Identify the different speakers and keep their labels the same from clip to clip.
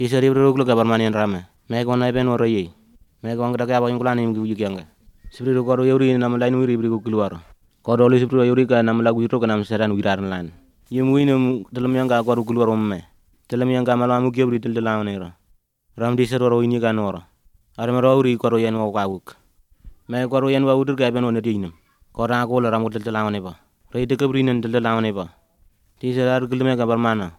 Speaker 1: Tisari bruglo ka barmanian rame. Mek on ai ben oro ye. Mek on gada ka ba ingkulan im gu yanga. Sibri ko ro yuri nam lain wiri bri ko keluar. Ko do li sibri yuri ka nam lagu itu ka nam seran wiran lan. Yim winum dalam yang ka ko keluar omme. Dalam yang ka malamu gebri del lawnera. Ram di sero ro ini kan ora. Ar me ro uri ko ro yen wo ka wuk. Mek ko ro yen wa udur ka ben on dinam. Ko ra ko la ram del lawne ba. Re de gebri nen del lawne ba. Tisar gulme ka barmana.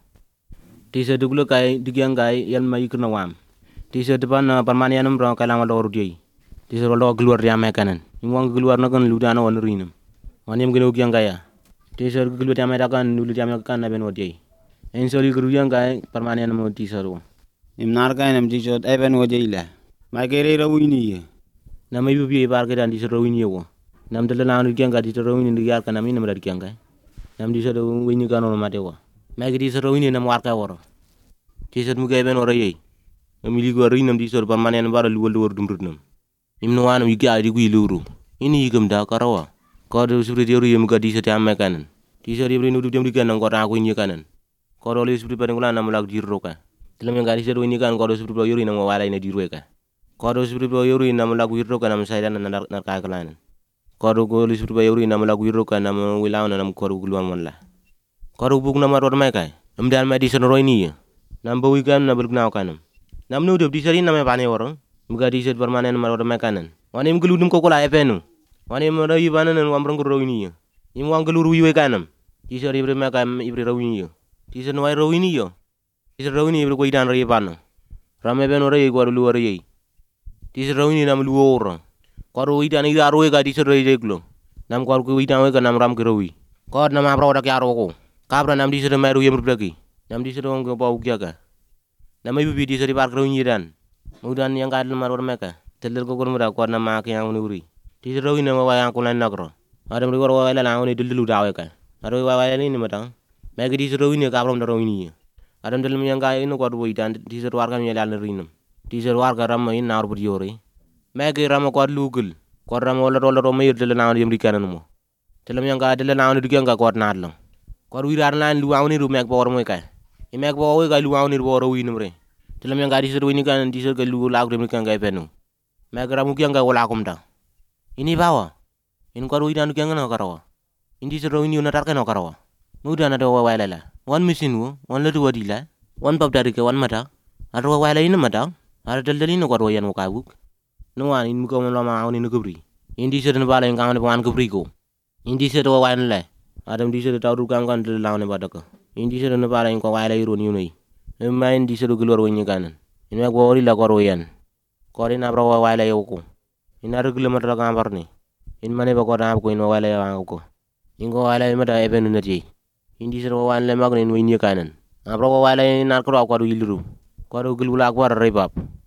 Speaker 1: Tisar duglo kai digyang kai yan mai ikna wam. Tisar depan permanianum ro kala ma lor diei. Tisar lo keluar ya mekanan. Imwang keluar na kan ludana on rinum. Wanim gelo gyang kaya. Tisar keluar ya metakan lulu ya mekan na ben odiei. En soli gru yang kai permanianum tisar wo.
Speaker 2: Imnar kai nam tisar even odiei la. Ma kere ro wini.
Speaker 1: Na mai bi bar ke dan tisar ro wini wo. Nam del na nu gyang ka tisar ro wini yar kan nam ni nam dar gyang kai. Nam tisar ro wini kan on mate wo. Ma ke tisar ro wini nam war ka woro. Tisar mu kai ben oro yei. Amili go rinam tisar permanian bar luwur dumrutnam. Imno wanam yiga di gui luru. Ini yigam da karawa. Ko do sibri yoru yem ga tisar ya mekanan. Tisar yebri nu dum dikan ko ta ko ni kanan. Ko do li sibri pa ngula nam lag dirro ka. Tilam yang ga tisar ni kan ko do sibri pa yoru nam wala ina dirwe ka. Ko do sibri pa yoru nam lag wirro ka nam saydan na ka kalan. Ko do go li sibri pa yoru nam lag wirro ka nam wilauna nam ko gulwan mon la. Ko do bug nam rod mai kai. Dal ma tisar ro ni. Nam bo wigan na bulgnaw kanam. Nam nu do tisar ni nam bane woro. Mga tisar permanen ma rod mai kanan. Wanim geludum ko la efenu. Wanim ro yibanan wamrang ro ni. Im wang geluru yiwe kanam. Tisar ibre ma kam ibre ro ni. Tisar no ai ro ni yo. Tisar ro ni ibre ko idan ro yibano. Rame ben ro yi ko lu ro yi. Tisar ro ni nam lu oro. Ko ro idan ida ro ga tisar ro reglo. Nam ko idan we ka nam ram ko ro wi. Ko nam abro dak yaro ko. Kabra nam tisar ma ro yem rudaki. Nam tisar on ko bau gyaga. Nam ibu bi tisar bar ro ni dan. Mudan yang ka ma ro meka. Telel ko mura ko nam ma ki ang uri. Tisar ro ni ma wa yang ko lan nagro. Adam ri ko wa la ngoni dulu dawe ka. Aro wa ni ma tang. Me gi tisar ro ni ka abro ro ni. Adam del mi yang ka ino ko do idan tisar war ka ni dal rinum. Tisar war ka ram in nar bur yore. Me gi ram ko lugul. Ko ram wala ro me del na yem ri kanan mo. Telam yang ka del na ni du nga ko na lang. Ko wi rar lan lu awni ru mek bor mo ka. I mek bo we ka lu awni ru bor wi numre. Telam yang ka tisar ni kan tisar ka lu la ko mi kan ga penu. Me ga ramu kyang ga wala kum ta. Ini bawa. In ko wi dan kyang na karawa. Indi tisar ni na tar ka no karawa. Muda na do wa wala la. Wan misin wo, wan ledu wadila. Wan pap dari ke wan mata. Aro wala ina mata. Ara dal dalino ko ro yan mo ka buk. No wan in ko mo ma awni no gubri. Indi tisar na bala yang kan wan gubri ko. Indi tisar wa wan la. Adam tisar ta ru kan kan dal lawne badaka. Indi tisar na bala ko wala iro ni unai. Ma indi tisar gulor wo ni kanan. In ma go ri la ko ro yan. Ko ri na bro wa wala yo ko. In ar gulor mata ka barni. In mane ba ko na ko in wala ya ko. In go wala mata e benu na ji. Indi tisar wa wan le magni ni kanan. Abro wa wala in ar ko ru ko ru iluru. Ko ru gulula ko ar rebab.